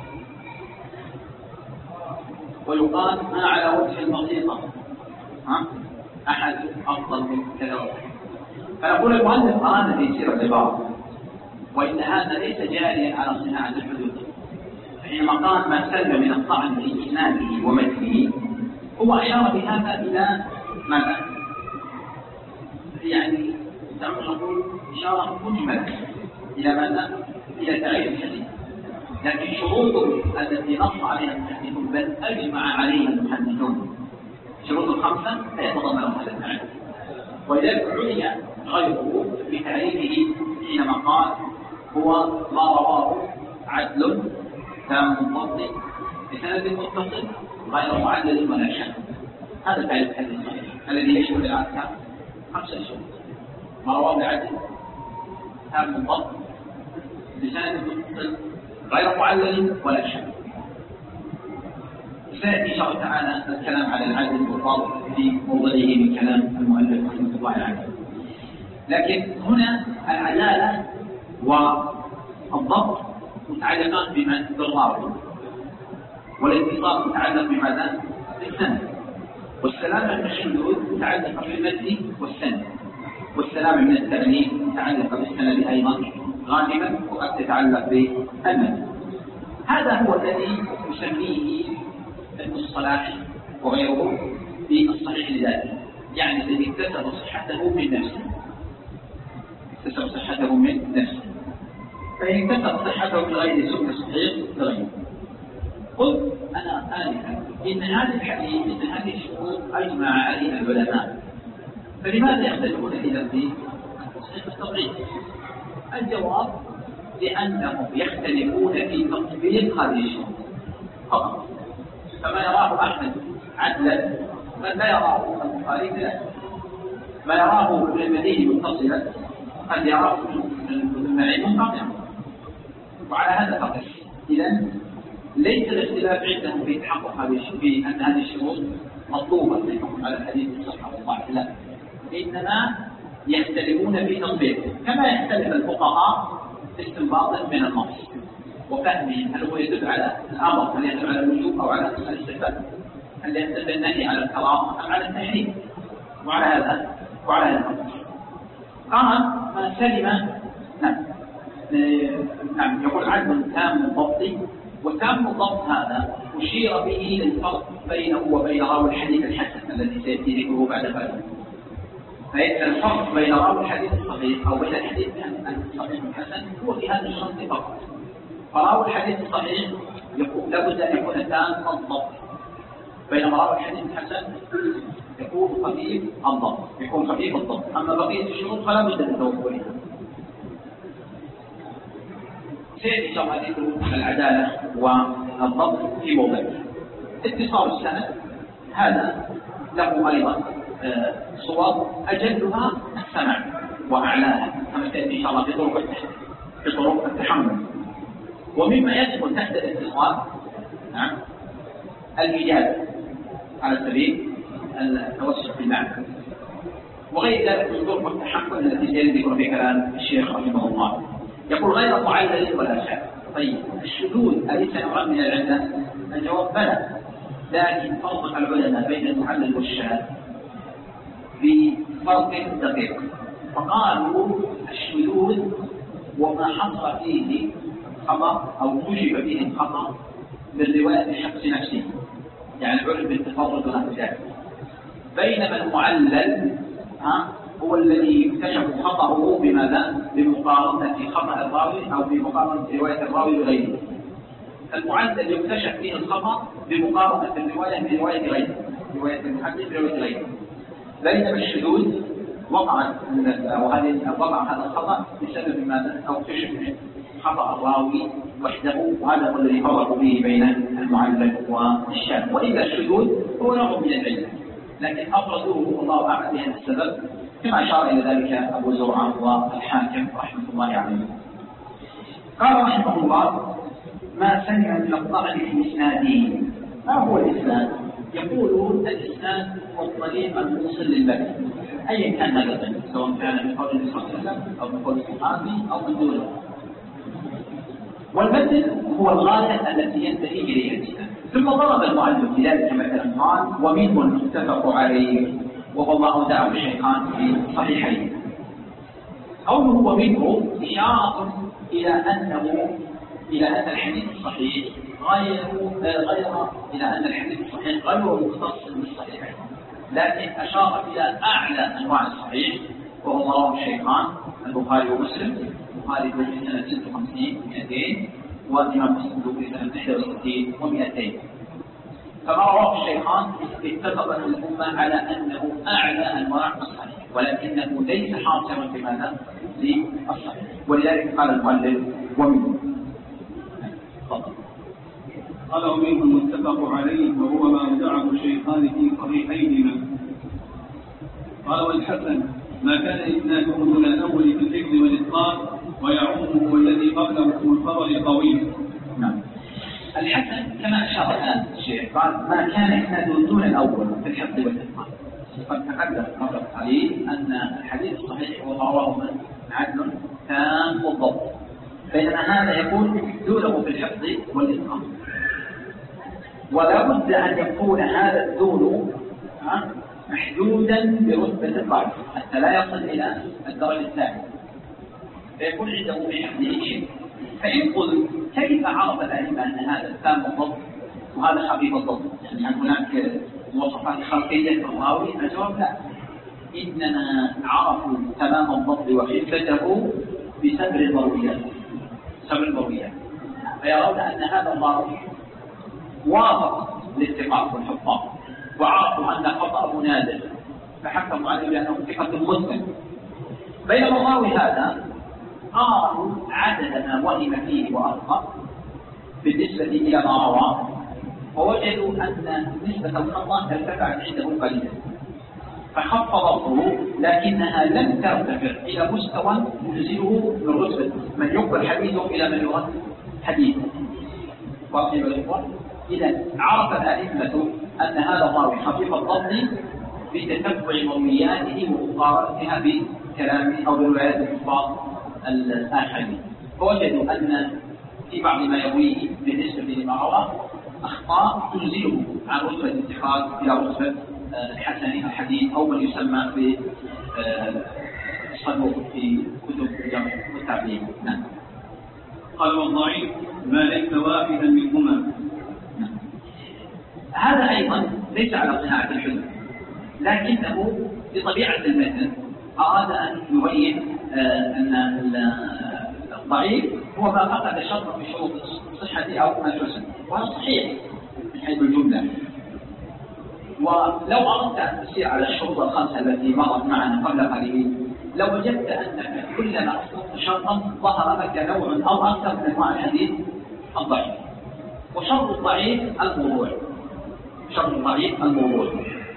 ويقال ما على وجه البسيطة أحد أفضل من كذا. فنقول المؤلف أراد تيسير العبارة، وإن هذا ليس جاريا على صناعة الحدود. حينما قال ما سلم من الطعن في إسناده ومتنه هو أشار بهذا إلى ماذا؟ يعني نقول إشارة مجملة إلى ماذا؟ إلى تعريف الحديث، لكن شروطه التي نص عليها المحدثون بل أجمع عليها المحدثون شروط الخمسة لا يتضمنها هذا التعريف. ولذلك عني غيره بتعريفه حينما قال هو ما رواه عدل تام منضبط بسند متصل غير معلل ولا شك. هذا تعريف الحديث الصحيح الذي يشمل الأركان خمسة شروط: ما رواه عدل تام منضبط بسند متصل غير معلل ولا شك. سيأتي إن شاء الله تعالى الكلام على العدل والضبط في موضعه من كلام المؤلف رحمه الله عليه. لكن هنا العدالة والضبط متعلقان بمن؟ بالراوي، والاتصال متعلق بماذا؟ بالسند، والسلامة من الشذوذ متعلقة بالمتن والسند، والسلامة من التأليف متعلقة بالسند أيضا غالبا، وقد تتعلق بالمتن. هذا هو الذي يسميه المصطلح وغيره في الصحيح لذاته، يعني الذي اكتسب صحته من نفسه، اكتسب صحته من نفسه. فإن اكتسب صحته بغير سوء الصحيح بغيره. قلت أنا آنفا إن هذا الحديث إن هذه الشروط أجمع عليها العلماء، فلماذا يختلفون إذا في صحيح التضعيف؟ الجواب لأنهم يختلفون في تطبيق هذه الشروط فقط. فما يراه أحمد عدلا قد لا يراه البخاري ثلاثة، ما يراه ابن المديني متصلا قد يراه ابن المعين منقطعا، وعلى هذا فقط. إذا ليس الاختلاف عندهم في تحقق هذه في أن هذه الشروط مطلوبة في الحكم على الحديث الصحيح والضعيف، لا، إنما يختلفون في تطبيقه كما يختلف الفقهاء في استنباط من النص وفهمه هل هو يدل على الأمر، هل يدل على الوجوب أو على الاستحباب، هل يدل النهي على الكراهة أم على التحريم، وعلى هذا وعلى هذا الأمر. قال ما سلم نعم نعم يقول عدل تام الضبط، وتام الضبط هذا أشير به للفرق بينه وبين راوي الحديث الحسن الذي سيأتي ذكره بعد ذلك. فالفرق بين راوي الحديث الصحيح أو بين الحديث الصحيح الحسن هو في هذا الشرط فقط. فراوي الحديث الصحيح يقول لابد أن يكون تام الضبط، بينما راوي الحديث الحسن يكون خفيف الضبط يكون خفيف الضبط أما بقية الشروط فلا بد من توفرها. سيأتي شرح ذكر العدالة والضبط في موضع اتصال السند، هذا له أيضا صور أجلها السمع وأعلاها كما سيأتي إن شاء الله في طرق في طرق التحمل. ومما يدخل تحت الاتصال نعم الإجازة على سبيل التوسع في المعنى، وغير ذلك من طرق التحمل التي سيذكر في كلام الشيخ رحمه الله. يقول غير معلل ولا شاذ. طيب الشذوذ أليس نوعا من العلة؟ الجواب بلى، لكن فرق العلماء بين المعلل والشاذ بفرق دقيق، فقالوا الشذوذ وما حصل فيه خطأ أو توجب فيه الخطأ بالرواية الشخص نفسه، يعني العلم بالتفرد ونحو ذلك، بينما المعلل ها هو الذي يكتشف خطأه بماذا؟ بمقارنة خطأ الراوي أو بمقارنة رواية الراوي بغيره. المعلل يكتشف فيه الخطأ بمقارنة الرواية برواية غيره، رواية المحدث برواية غيره. بينما الشذوذ وقع وهذه وقع هذا الخطأ بسبب ماذا؟ أو اكتشف خطأ الراوي وحده، وهذا هو الذي فرق به بين المعلل والشاذ. وإلا الشذوذ هو نوع من العلم، لكن أفرده الله أعلم بهذا السبب كما أشار إلى ذلك أبو زرعة والحاكم رحمة الله عليه. قال رحمه الله ما سمع من الطعن في إسناده. ما هو الإسناد؟ يقول الإسناد هو الطريق الموصل للبدء أيا كان هذا الطريق، سواء كان من قول النبي صلى الله عليه وسلم أو من قول الصحابي أو من دونه. والبدء هو الغاية التي ينتهي إليها الإسناد. ثم ضرب المؤلف في ذلك مثلا قال ومنه المتفق عليه وهو ما أودعه الشيخان في صحيحين. قوله ومنه إشارة إلى أنه إلى أن الحديث الصحيح غير غير إلى أن الحديث الصحيح غير مختص بالصحيحين، لكن أشار إلى أعلى أنواع الصحيح وهو ما رواه الشيخان البخاري ومسلم. البخاري في سنة ستة وخمسين ومئتين، والإمام مسلم في سنة إحدى وستين ومئتين. فما رواه الشيخان اتفقت الأمة على أنه أعلى أنواع الصحيح، ولكنه ليس حاصرا بماذا؟ للصحيح. ولذلك قال المؤلف ومنه قال ومنه المتفق عليه وهو ما أودعه الشيخان في صحيحيهما. قال والحسن ما كان إسناده دون الأول في الحفظ والإتقان ويعمه والذي قبله في الخبر الطويل. نعم. الحسن كما أشار الآن الشيخ قال ما كان إسناده دون الأول في الحفظ والإتقان. قد تقدم قبل قليل أن الحديث الصحيح هو ما رواه من عدل تام الضبط، بينما هذا يكون دونه في الحفظ والإتقان. ولا بد أن يكون هذا الدون محدودا برتبة الضعف حتى لا يصل إلى الدرجة الثانية، فيكون عنده في حفظه شيء. فإن قلت كيف عرف الأئمة أن هذا تام الضبط وهذا خفيف الضبط؟ يعني هناك مواصفات خلقية في الراوي؟ الجواب لا، إنما عرفوا تمام الضبط وخفته بسبر الضروريات، سبر الضروريات، فيرون أن هذا الراوي وافق الاتفاق والحفاظ وعرفوا أن خطأه نادر فحكموا عليه بأنه ثقة مسلم. بينما الراوي هذا قالوا عدد ما وهم فيه وأخطأ بالنسبة إلى ما رواه، فوجدوا أن نسبة الخطأ ارتفعت عنده قليلا فخفضته، لكنها لم ترتفع إلى مستوى ينزله من رتبة من يقبل حديثه إلى من يرد حديثه. واضح يا إخوان؟ إذا عرف الأئمة أن هذا الراوي خفيف الضبط بتتبع مروياته ومقارنتها بكلام أو بروايات الحفاظ الآخرين، فوجدوا أن في بعض ما يرويه بالنسبة لما روى أخطاء تنزله عن رتبة الاتخاذ إلى رتبة الحسن الحديث أو ما يسمى بالصدوق في كتب الجمع والتعديل. نعم. قال والضعيف ما ليس واحدا منهما. نعم. هذا أيضا ليس على صناعة الحدود، لكنه بطبيعة المثل أراد أن يبين أن الضعيف هو ما فقد شرط من شروط الصحة أو الحسن، وهذا صحيح من حيث الجملة. ولو أردت أن تسير على الشروط الخمسة التي مرت معنا قبل قليل لوجدت أنك كلما أصبت شرطا ظهر لك نوع أو أكثر من أنواع الحديث الضعيف. وشرط الضعيف الموضوع، شرط الضعيف الموضوع،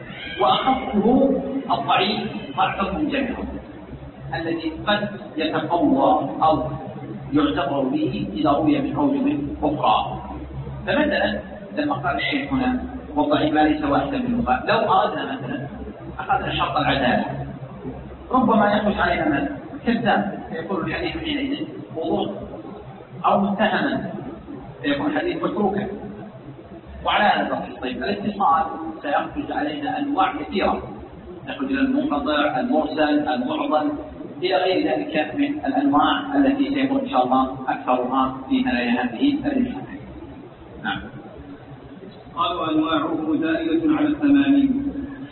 وأخفه الضعيف ضعفه جميع الذي قد يتقوى أو يعتبر به إذا روي من أوجه أخرى. فمثلا لما قال الشيخ هنا والضعيف ما ليس واحدا منهما، لو أردنا مثلا أخذنا شرط العدالة ربما يخرج علينا من كذاب فيكون الحديث حينئذ موضوع، أو متهما فيكون الحديث متروكا. وعلى هذا الرأس طيب الاتصال سيخرج علينا أنواع كثيرة، يخرج المنقطع، المرسل، المعضل، إلى غير ذلك من الأنواع التي سيكون إن شاء الله أكثرها في ثنايا هذه الرسالة. نعم. قالوا أنواعه زائدة على الثمانين.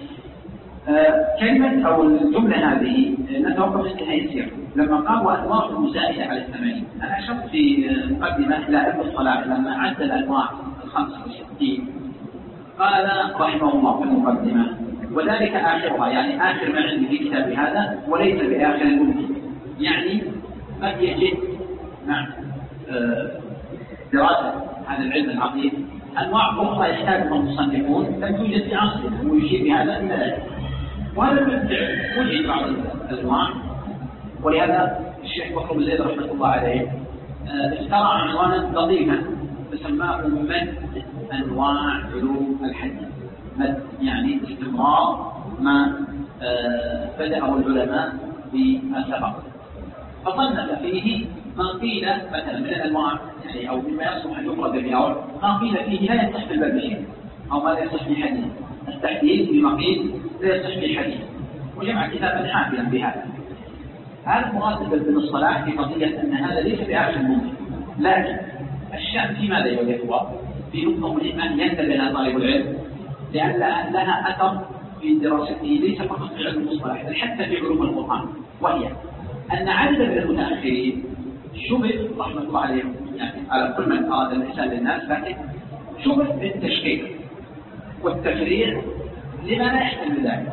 آه كلمة أو الجملة هذه نتوقف عندها يسير لما قال وأنواعه زائدة على الثمانين. أنا أشرت في مقدمة إلى ابن الصلاح لما عد الأنواع الخمسة وستين قال رحمه الله في المقدمة وذلك آخرها، يعني آخر ما عندي في كتاب هذا وليس بآخر الممكن، يعني قد يجد مع آه دراسة هذا العلم العظيم أنواع أخرى يحتاجها المصنفون لم توجد في عصرنا، ويشير بهذا إلى ذلك. وهذا بالفعل وجد بعض الأنواع، ولهذا الشيخ بكر بن زيد رحمه الله عليه اخترع عنوانا لطيفا فسماه مد أنواع علوم الحديث. مد يعني استمرار ما بدأه العلماء بما سبق، فصنف فيه ما قيل مثلا من الأنواع يعني أو مما يصلح أن يقرأ باليوم ما قيل فيه لا يصح بالباب شيء أو ما لا يصح بحديث، التحديث بما قيل لا يصح بحديث، وجمع كتابا حافلا بهذا. هذا مراد بن الصلاح في قضية أن هذا ليس بآخر ممكن، لكن الشأن في ماذا يا إخوة؟ في نقطة مهمة ينتبه لها طالب العلم، لأن لها أثر في دراسته ليس فقط في علم المصطلح بل حتى في علوم القرآن، وهي أن عدد من المتأخرين شبه رحمة الله عليهم يعني على كل من أراد الإحسان للناس، لكن شبه بالتشكيل والتفريع لما لا يحتمل ذلك،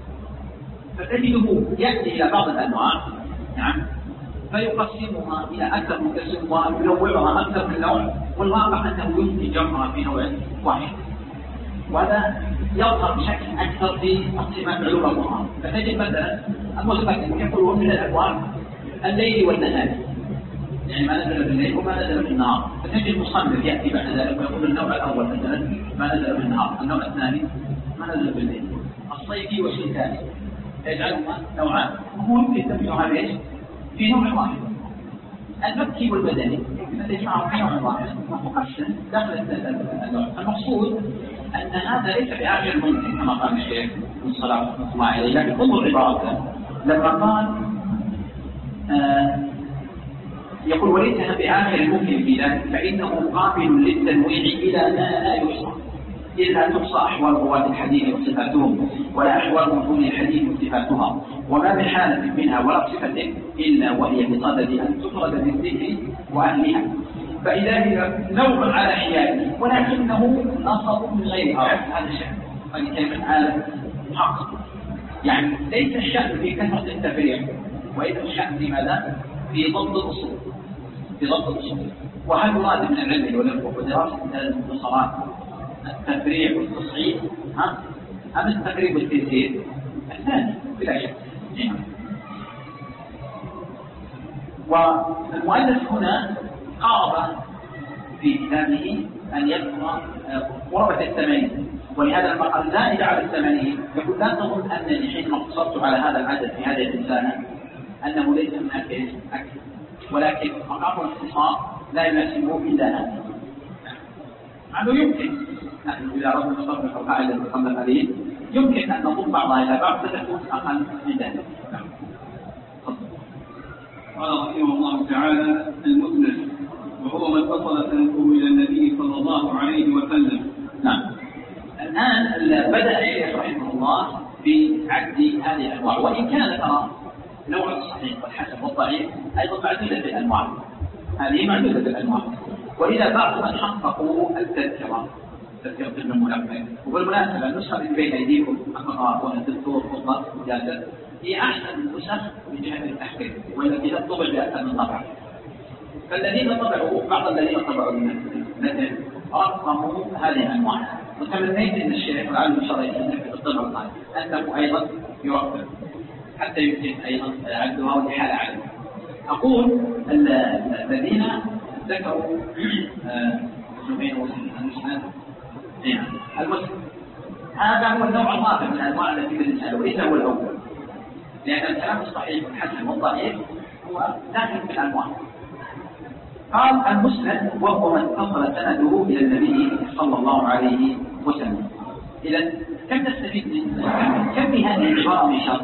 فتجده يأتي إلى بعض الأنواع نعم فيقسمها إلى أكثر من قسم وينوعها أكثر من نوع، والواقع أنه يمكن جمعها في نوع واحد، وهذا يظهر بشكل أكثر في تقسيمات علوم القرآن. فتجد مثلا المتقدم يقولون من الأنواع الليل والنهار، يعني ما نزل بالليل وما نزل بالنهار، فتجد المصنف يأتي بعد ذلك ويقول النوع الأول مثلا ما نزل بالنهار، النوع الثاني ما نزل بالليل، الصيفي والشتائي، يجعلهما نوعان وهو يمكن تجمعها ليش؟ في نوع واحد. المكي والبدني تجمعهم في نوع واحد وتقسم داخل النوع. المقصود أن هذا ليس بآخر ممكن كما قال الشيخ من صلاح رحمه الله عليه، لكن انظر عبارته لما قال آه يقول وليس بآخر ممكن في ذلك فإنه قابل للتنويع إلى ما لا يحصى، إلا تحصى أحوال رواة الحديث وصفاتهم ولا أحوال متون الحديث وصفاتها، وما من حالة منها ولا صفة إلا وهي بصدد أن تفرد بالذكر وأهلها، فإذا هي نوع على حياته ولكنه نصب من غيرها. هذا الشأن هذه كلمة عالم محقق، يعني ليس الشأن في كثرة التفريع وإنما الشأن في ماذا؟ في ضبط الأصول، في ضبط الأصول. وهل مراد من العلم والعلم ودراسة المختصرات التفريع والتصحيح ها أم التقريب والتيسير؟ الثاني بلا شك. والمؤلف هنا قارب في كتابه أن يذكر قرابة الثمانين، ولهذا لما قال زائد على الثمانين يقول لا تظن أنني حينما اقتصرت على هذا العدد في هذه الرسالة أنه ليس هناك أكثر، ولكن مقام الاختصار لا يناسبه إلا هذا. عنه يمكن نحن إذا أردنا نطبق القاعدة المقام قليل يمكن أن نضم بعضها إلى بعض فتكون أقل من ذلك. قال رحمه الله تعالى: المسند وهو ما اتصل سنده إلى النبي صلى الله عليه وسلم. نعم. الآن بدأ الشيخ رحمه الله بعد هذه الأنواع، وإن كان ترى نوع الصحيح والحسن والضعيف أيضا معدودة بالأنواع، هذه معدودة بالأنواع، وإذا بعض من حققوا التذكرة تذكرة ابن الملقن. وبالمناسبة النسخة اللي بين أيديكم أخبار الدكتور فضل مجازة هي أحسن النسخ من جهة التحقيق، والتي لم تطبع بأكثر من طبعة. فالذين طبعوا بعض الذين طبعوا مثل رقموا هذه الأنواع، وتمنيت أن الشيخ العالم الشرعي في الطبع الثاني أنه أيضا يرقم حتى يمكن أيضا عدها ولحال عليه. أقول الذين ذكروا المسلمين والمسلمين المسلم هذا هو النوع الرابع من الأنواع التي بالنسبة وليس هو الأول، لأن الكلام الصحيح والحسن والضعيف هو داخل في الأنواع. قال المسند وهو من اتصل سنده إلى النبي صلى الله عليه وسلم. إذا كم نستفيد من كم في هذه العبارة من شرط؟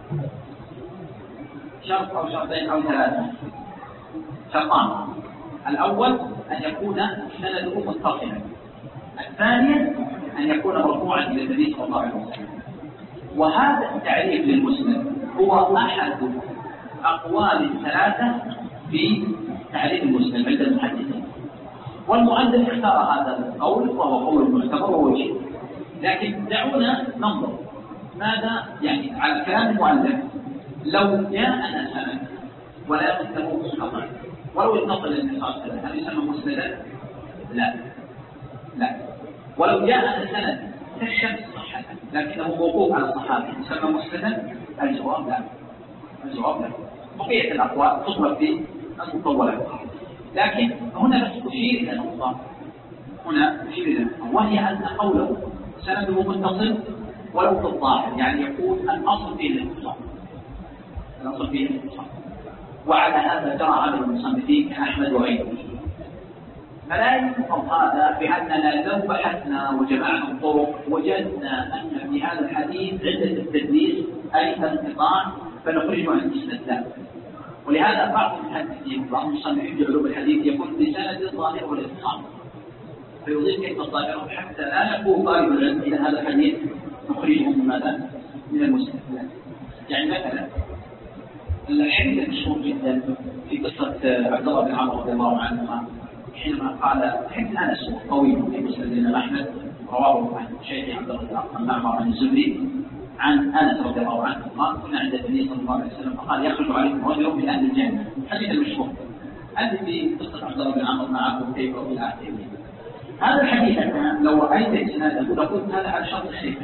شرط أو شرطين أو ثلاثة. شرطان: الأول أن يكون سنده متصلا، الثاني أن يكون مرفوعا إلى النبي صلى الله عليه وسلم. وهذا التعريف للمسند هو أحد أقوال ثلاثة في تعريف المسند عند المحدثين، والمؤلف اختار هذا القول وهو قول معتبر ووجيه. لكن دعونا ننظر ماذا يعني على كلام المؤلف. لو جاءنا سند ولا يكتبه منقطع ولو اتصل النبي صلى الله عليه وسلم هل يسمى مسندا؟ لا لا. ولو جاءنا سند كالشمس صحة لكنه موقوف على الصحابي يسمى مسندا؟ الجواب لا. الجواب لا. بقية الأقوال تطلب في المطولات. لكن هنا بس أشير إلى نقطة، هنا أشير إلى نقطة، وهي أن قوله سنده متصل ولو في الظاهر يعني يقول الأصل فيه الاتصال، الأصل فيه الاتصال. وعلى هذا جرى عمل المصنفين كأحمد وغيره. فلا ينقض هذا بأننا لو بحثنا وجمعنا الطرق وجدنا أن في هذا الحديث عدة التدليس أي انقطاع فنخرجه عن المسند. ولهذا بعض المحدثين بعض المصنفين في علوم الحديث يكون بسند ظاهره الاتصال، فيضيف كلمة ظاهره حتى لا يكون طالب العلم إلى هذا الحديث نخرجه من ماذا؟ من المسند. يعني مثلا الحديث المشهور جدا في قصة عبد الله بن عمرو رضي الله عنهما حينما قال حديث أنس طويل في مسند الإمام أحمد رواه عن شيخ عبد الله بن معمر عن الزهري عن أنس رضي الله عنه قال كنا عند النبي صلى الله عليه وسلم فقال يخرج عليكم رجل من أهل الجنة. حديث المشهور هذه في قصة عبد الله بن عمرو معه كيف إلى آخره. هذا الحديث الآن لو رأيت إسناده لقلت هذا على شرط الشيخين.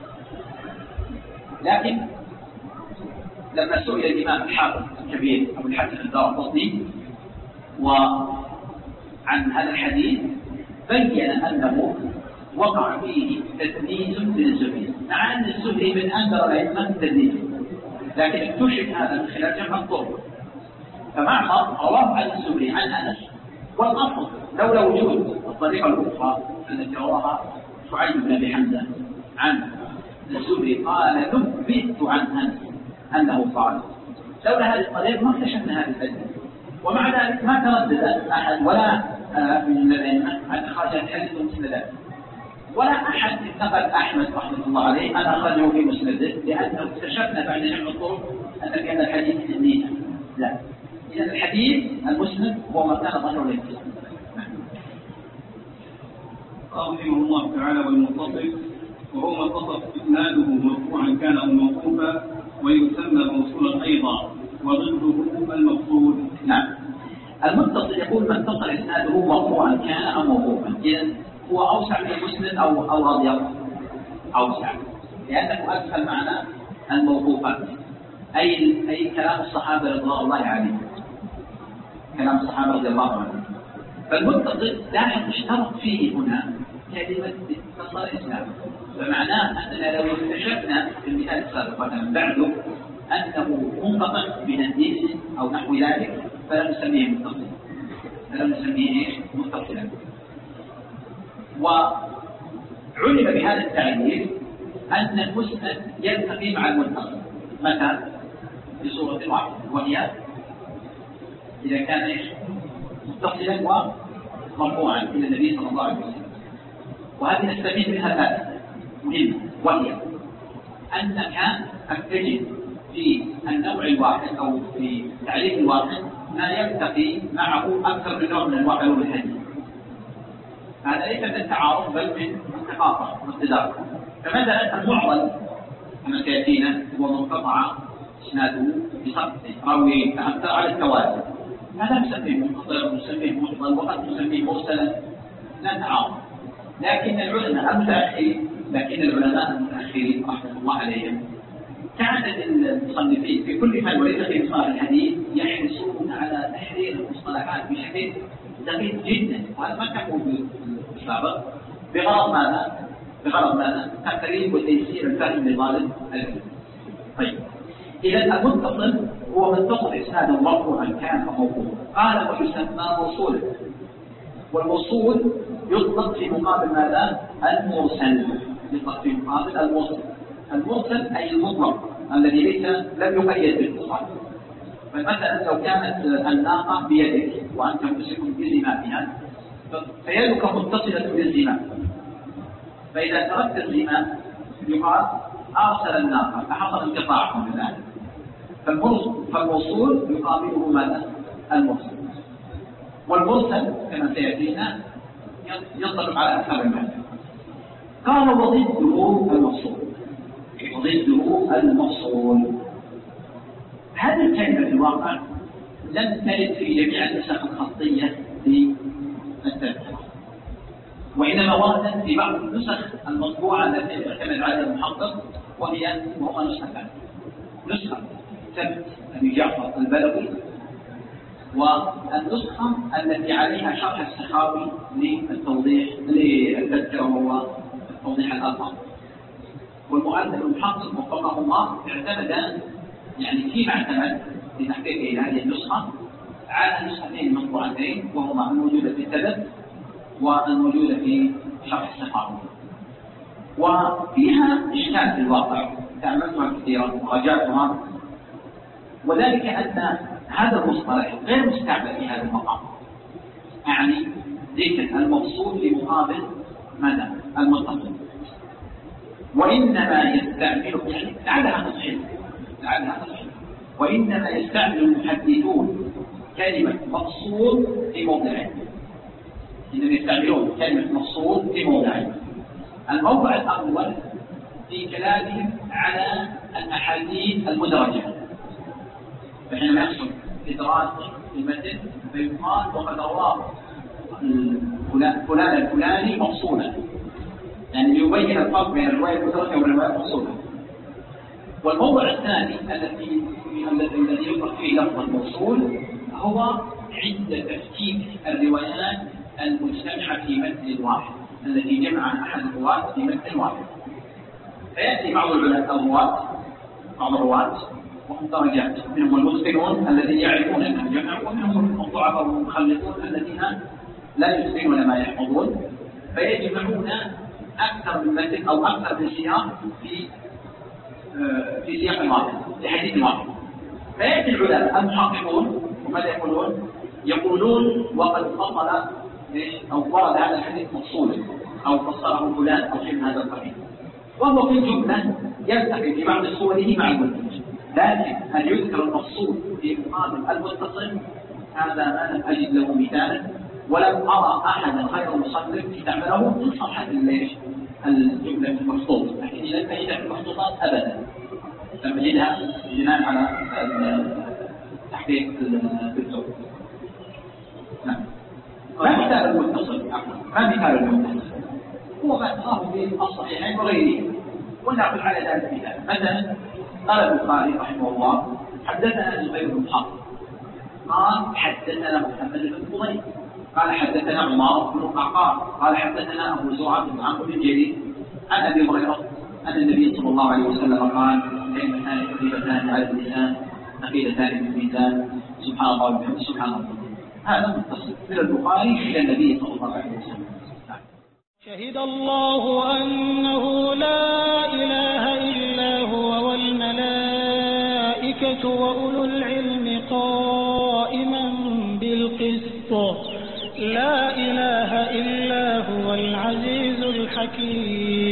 لكن لما سئل الإمام الحافظ الكبير أبو الحسن الدارقطني وعن هذا الحديث بين أنه وقع فيه تدليس للزهري، مع أن الزهري من أنذر الأئمة التدليس، لكن اكتشف هذا من خلال جمع الطرق. فمعمر رواه عن الزهري عن أنس، والأصل لولا وجود الطريقة الأخرى التي رواها شعيب بن أبي حمزة عن الزهري قال نبئت عن أنس أنه قال، لولا هذه الطريقة ما اكتشفنا هذه الأدلة. ومع ذلك ما تردد أحد ولا من الأئمة عن إخراج الحديث مسندا، ولا أحد انتقد أحمد رحمه الله عليه أن أخرجه في مسنده لأنه اكتشفنا بعد جمع الطرق أن في هذا الحديث تدليسا. لا، إذا الحديث المسند هو ما كان ظاهره الاتصال. قال رحمه الله تعالى: والمتصل وهو ما اتصل إسناده مرفوعا كان أو موقوفا ويسمى موصولا أيضا، وضده المقصود. نعم، المتصل يقول من اتصل إسناده مرفوعا كان أو موقوفا، إذا هو أوسع من المسند أو أو أضيق أوسع، لأنه أدخل معنا الموقوفات أي أي كلام الصحابة رضي الله عليهم، كلام الصحابة رضي الله عنهم. فالمتصل لاحظ اشترط فيه هنا كلمة اتصل إسلام، فمعناه أننا لو اكتشفنا في المثال السابق مثلا بعده أنه منقطع من الدين أو نحو ذلك فلا نسميه متصل، فلا نسميه متصلا. وعلم بهذا التعريف أن المسند يلتقي مع المتصل متى؟ بصورة واحدة، وهي إذا كان متصلا ومرفوعا إلى النبي صلى الله عليه وسلم. وهذه نستفيد منها فائدة مهمة، وهي أنك قد تجد في النوع الواحد أو في التعريف الواحد ما يلتقي معه أكثر من نوع من أنواع علوم الحديث. هذا ليس من التعارض بل من التقاطع والتداخل. فمثلا المعضل كما سيأتينا هو منقطع إسناده بسقط راوي فأكثر على التوازي، هذا نسميه منقطع ونسميه معضل وقد نسميه مرسلا، لا تعارض. لكن العلماء المتأخرين لكن العلماء المتأخرين رحمة الله عليهم كانت المصنفين في كل فن وليس في مصطلح الحديث يحرصون على تحرير المصطلحات بشكل دقيق جدا، وهذا ما كان موجود في السابق. بغرض ماذا؟ بغرض ماذا؟ تقريب وتيسير الفهم لطالب العلم. طيب، إذا المتصل هو متصل إسنادا مرفوعا كان موقوفا. قال ويسمى موصولا، والوصول يطلق في مقابل ماذا؟ المرسل، يطلق في مقابل المرسل. المرسل أي المطلق الذي ليس لم يقيد بالاتصال. فمثلا لو كانت الناقة بيدك وأنت ممسك بزمامها فيدك متصلة بالزمام، فإذا تركت الزمام يقال أرسل الناقة فحصل انقطاع من ذلك. فالموصول يقابله ماذا؟ المرسل. والمرسل كما سيأتينا ينطبق على أكثر من معنى. قال وضده الموصول، وضده الموصول. هذه الكلمة في الواقع لم ترد في جميع النسخ الخطية للتذكرة، وإنما وردت في بعض النسخ المطبوعة التي يعتمد عليها المحقق، وهي وهو نسختان: نسخة ثبت أبي جعفر البلوي، والنسخة التي عليها شرح السخاوي للتوضيح للتذكرة وهو توضيح الألفاظ. والمؤلف المحقق وفقه الله اعتمد يعني فيما اعتمد لتحقيق هذه النسخة على نسختين مطبوعتين، وهما الموجودة في التبت والموجودة في شرح السخاوي. وفيها إشكال في الواقع تعملتها كثيرا وراجعتها، وذلك أن هذا المصطلح غير مستعمل في هذا المقام، يعني ذكر الموصول في مقابل ماذا؟ المتصل. وإنما يستعمل يعني لعلها تصحيح لعلها تصحيح وإنما يستعمل المحدثون كلمة مقصود في موضعين. إنما يستعملون كلمة مقصود في موضعين. الموضع الأول في كلامهم على الأحاديث المدرجة، فحينما يحصل إدراج المتن فيقال وقد رواه فلان الفلاني مقصودا، يعني يبين الفرق بين الرواية المدرجة والرواية المقصودة. والموضع الثاني الذي الذي يطلق فيه لفظ الموصول هو عند تفكيك الروايات المجتمعة في متن واحد، الذي جمع أحد الرواة في متن واحد. فيأتي بعض الرواة بعض الرواة وهم درجات، منهم المتقنون الذين يعرفون أنهم جمعوا، ومنهم الضعفاء والمخلطون الذين لا يتقنون ما يحفظون، فيجمعون أكثر من متن أو أكثر من سياق في في سياق واحد، في حديث واحد. فيأتي العلماء المحققون وماذا يقولون؟ يقولون وقد فصل أو ورد هذا الحديث مفصولا أو فسره فلان أو شيء من هذا القبيل، وهو في الجملة يلتقي في بعض صوره مع المتصل. لكن أن يذكر المقصود في مقابل المتصل هذا ما لم أجد له مثالا، ولم أرى أحدا غير المصنف استعمله من صفحة الليش الجملة المخطوط، لكن لم أجدها في المخطوطات أبدا، لم أجدها بناء على تحقيق الدكتور. نعم. ما مثال المتصل؟ ما مثال المتصل؟ هو ما تراه في الصحيحين وغيره، ونأخذ على ذلك مثال. مثلا قال البخاري رحمه الله حدثنا زهير بن حرب قال حدثنا محمد بن فضيل قال حدثنا عمار بن القعقاع قال حدثنا أبو زرعة بن عمرو بن جرير عن أبي هريرة أن النبي صلى الله عليه وسلم قال كلمتان خفيفتان على اللسان ثقيلتان في الميزان سبحان الله وبحمده سبحان الله. هذا متصل من البخاري إلى النبي صلى الله عليه وسلم. شهد الله أنه لا إله إلا هو والملائكة وأولو العلم قائما بالقسط لا إله إلا هو العزيز الحكيم.